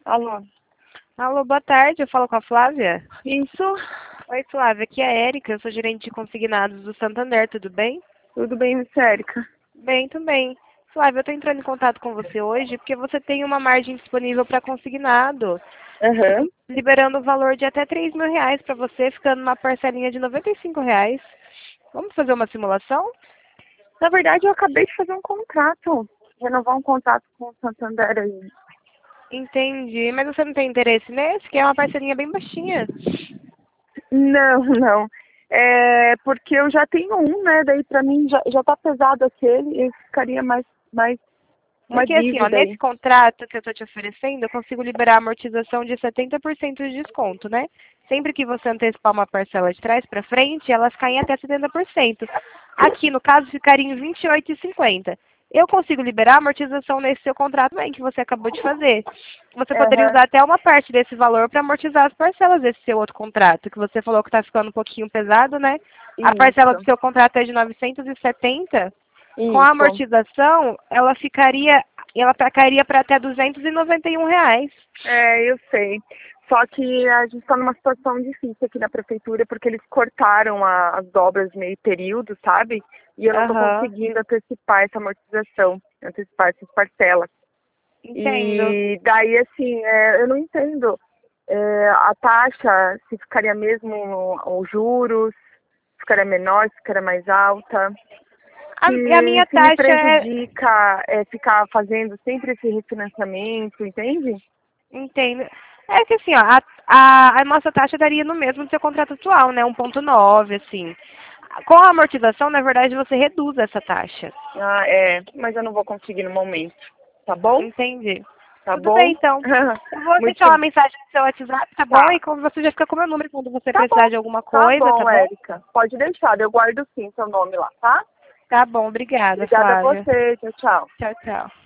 Alô? Alô, boa tarde, eu falo com a Flávia. Isso? Oi, Flávia, aqui é a Érica, eu sou gerente de consignados do Santander, tudo bem? Tudo bem, Miss Érica? Bem, também. Flávia, eu estou entrando em contato com você hoje porque você tem uma margem disponível para consignado, Aham. liberando o valor de até R$ 3.000 para você, ficando uma parcelinha de R$ 95. Vamos fazer uma simulação? Na verdade, eu acabei de fazer um contrato. Renovar um contrato com o Santander aí. Entendi, mas você não tem interesse nesse? Que é uma parcelinha bem baixinha. Não, não. É porque eu já tenho um, né? Daí pra mim já tá pesado aquele e ficaria mais uma Porque assim, ó, dívida nesse aí. contrato que eu estou te oferecendo, eu consigo liberar a amortização de 70% de desconto, né? Sempre que você antecipar uma parcela de trás para frente, elas caem até 70%. Aqui, no caso, ficaria em 28,50. Eu consigo liberar a amortização nesse seu contrato também, que você acabou de fazer. Você poderia Aham. usar até uma parte desse valor para amortizar as parcelas desse seu outro contrato, que você falou que está ficando um pouquinho pesado, né? A parcela do Isso. seu contrato é de 970. Com a Isso. amortização, ela cairia para até R$ 291. É, eu sei. Só que a gente está numa situação difícil aqui na prefeitura porque eles cortaram as obras meio período, sabe? E eu não estou Aham, conseguindo antecipar essa amortização, antecipar essas parcelas. entendo. E daí, assim, eu não entendo a taxa, se ficaria mesmo os juros, se ficaria menor, se ficaria mais alta. A minha Se me taxa é. prejudica ficar fazendo sempre esse refinanciamento, entende? Entendo. É que assim, ó, a nossa taxa daria no mesmo do seu contrato atual, né? 1,9, assim. Com a amortização, na verdade, você reduz essa taxa. Ah, mas eu não vou conseguir no momento, tá bom? Entendi. Tá Tudo bem, bom? então. Eu vou deixar uma Muito, mensagem no seu WhatsApp, tá bom? tá. E como você já fica com o meu número quando você Tá precisar bom, de alguma tá coisa, tá bom, bom? Érica. Pode deixar, eu guardo sim seu nome lá, tá? Tá bom, obrigada, Obrigada a Flávia. você, tchau, tchau. Tchau, tchau.